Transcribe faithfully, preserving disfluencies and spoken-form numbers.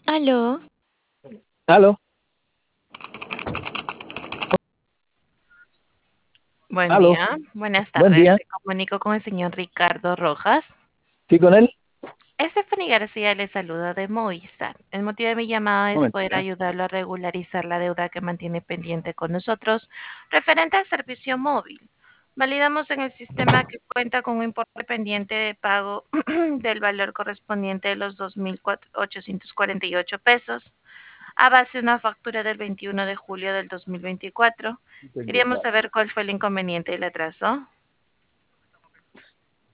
Aló, Aló, buen aló, día, buenas buen tardes. día. Me comunico con el señor Ricardo Rojas. ¿Sí con él? Stephanie García le saluda de Movistar. El motivo de mi llamada Un es momento, poder ¿ya? ayudarlo a regularizar la deuda que mantiene pendiente con nosotros referente al servicio móvil. Validamos en el sistema que cuenta con un importe pendiente de pago del valor correspondiente de los dos mil ochocientos cuarenta y ocho pesos a base de una factura del veintiuno de julio del dos mil veinticuatro. Queríamos saber cuál fue el inconveniente y el atraso.